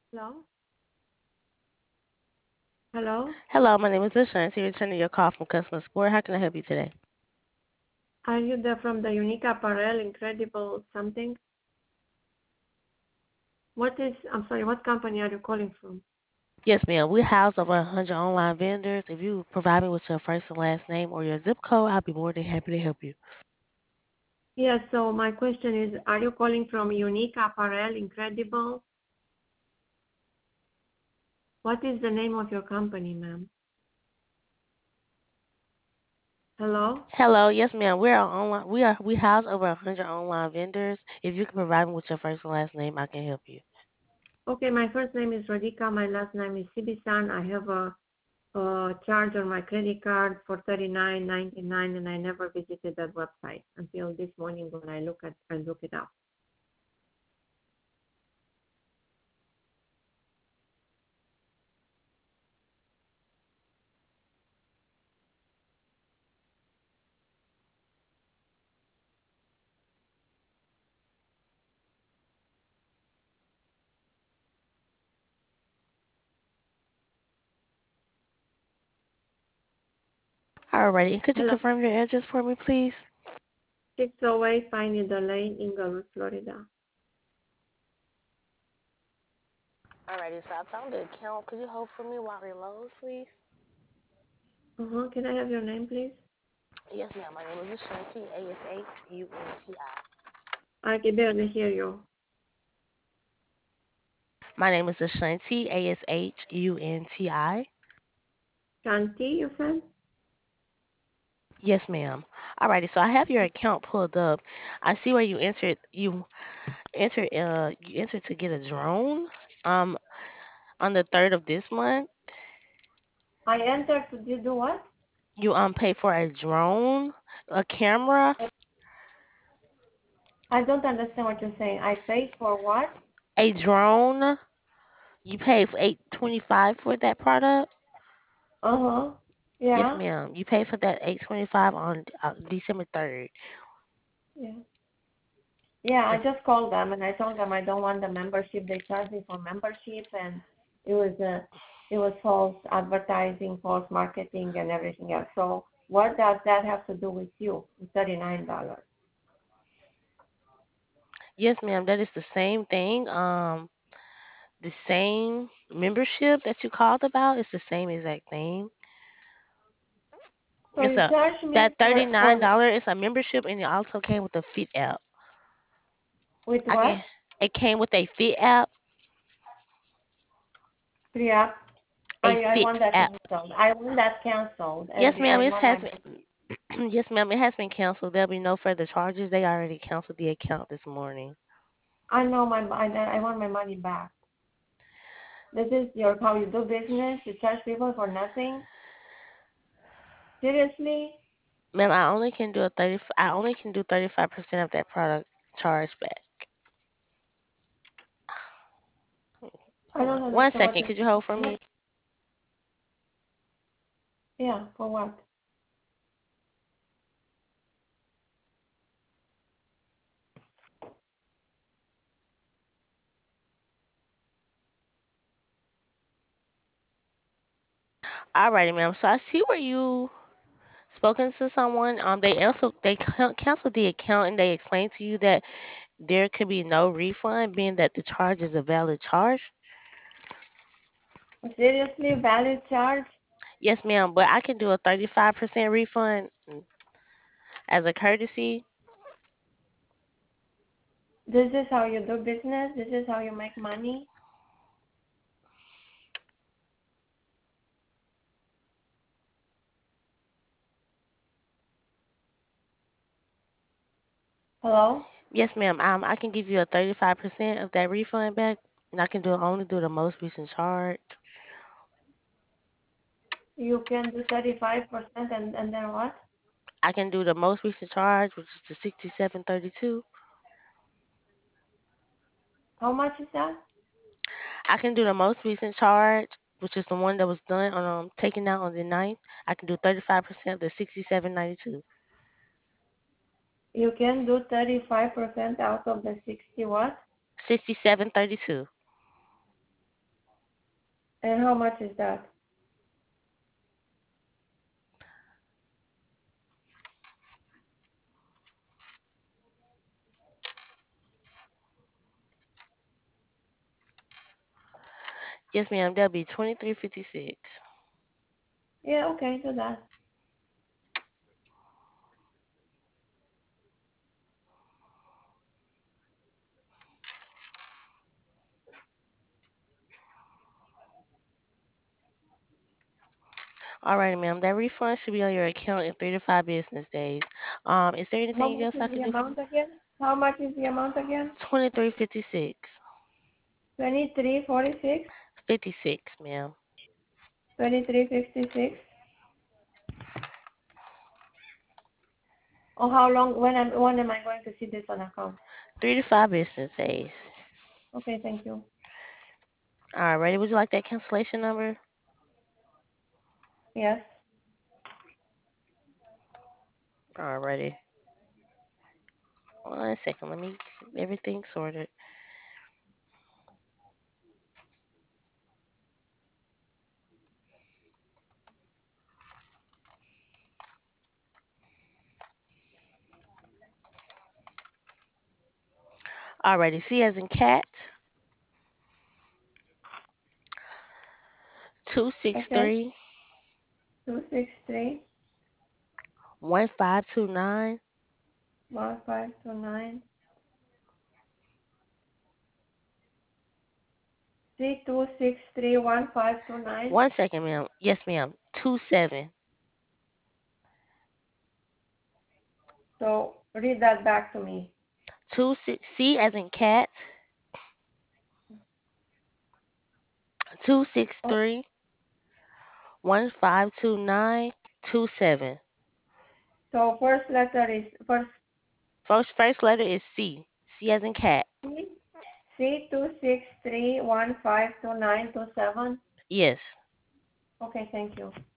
Hello? Hello? Hello, my name is Ashanti, returning your call from customer support. How can I help you today? Are you from the Unique Apparel Incredible something? I'm sorry, what company are you calling from? Yes, ma'am. We house over 100 online vendors. If you provide me with your first and last name or your zip code, I'll be more than happy to help you. Yes, so my question is, are you calling from Unique Apparel Incredible? What is the name of your company, ma'am? Hello? Hello, yes, ma'am. We are online. We house over 100 online vendors. If you can provide me with your first and last name, I can help you. Okay, my first name is Radhika, my last name is Sibisan. I have a charge on my credit card for 39.99, and I never visited that website until this morning when I look it up. Alrighty. Could you Hello? confirm your address for me, please? 608 Piney Lane, Inglewood, Florida. Alrighty. So I found the account. Could you hold for me while it loads, please? Can I have your name, please? Yes, ma'am. My name is Ashanti, Ashunti. I can barely hear you. My name is Ashanti, Ashunti. Shanti, you said? Yes, ma'am. Alrighty, so I have your account pulled up. I see where you entered to get a drone. Um on the 3rd of this month. I entered to do what? You pay for a drone, a camera, I don't understand what you're saying. I paid for what? a drone. You pay for 825 for that product? Uh-huh. Yes, Yeah. ma'am. You pay for that 825 on December 3rd. Yeah. Yeah, I Yes. just called them and I told them I don't want the membership. They charged me for membership, and it was false advertising, false marketing, and everything else. So what does that have to do with you? $39. Yes, ma'am. That is the same thing. The same membership that you called about is the same exact thing. So It's you a charge me that for $39 is a membership, and it also came with a Fit app. with I can. what? It came with a Fit app. Free app. A I Fit want that app. canceled. I want that canceled, and Yes, ma'am. I It want my has money. been. Yes, ma'am. It has been canceled. There'll be no further charges. They already canceled the account this morning. I know I want my money back. This is your how you do business. You charge people for nothing. Seriously? Ma'am, I only can do 35% of that product charge back. I Hold on don't one understand what second. you're Could you hold for saying. me? Yeah, for what? Alrighty, ma'am. So I see where you spoken to someone. They canceled the account, and they explained to you that there could be no refund, being that the charge is a valid charge. Seriously, valid charge? Yes, ma'am. But I can do a 35% refund as a courtesy. This is how you do business? This is how you make money? Hello? Yes, ma'am. I can give you a 35% of that refund back, and I can only do the most recent charge. You can do 35% and then what? I can do the most recent charge, which is the 67.32. How much is that? I can do the most recent charge, which is the one that was done on taken out on the 9th. I can do 35% of the 67.92. You can do 35% out of the 60 what? 67.32. And how much is that? Yes, ma'am. That'll be 23.56. Yeah, okay, do that. Alrighty, ma'am. That refund should be on your account in 3 to 5 business days. Is there How anything much else is I the can do for you? amount again? How much is the amount again? 23.56. 23.46, 56, ma'am. 23.56. Oh, how long? When am I going to see this on account? 3 to 5 business days. Okay, thank you. Alrighty. Would you like that cancellation number? Yes. Alrighty. 1 second. Let me get everything sorted. Alrighty. C as in cat. Two six Okay. three 263 1529. 1529 32631529. 1 second, ma'am. Yes, ma'am. 27. So read that back to me. Two six C as in cat. Two six Oh, three 152927. so First letter is C. C as in cat. C. C 263152927. Yes. Okay, thank you.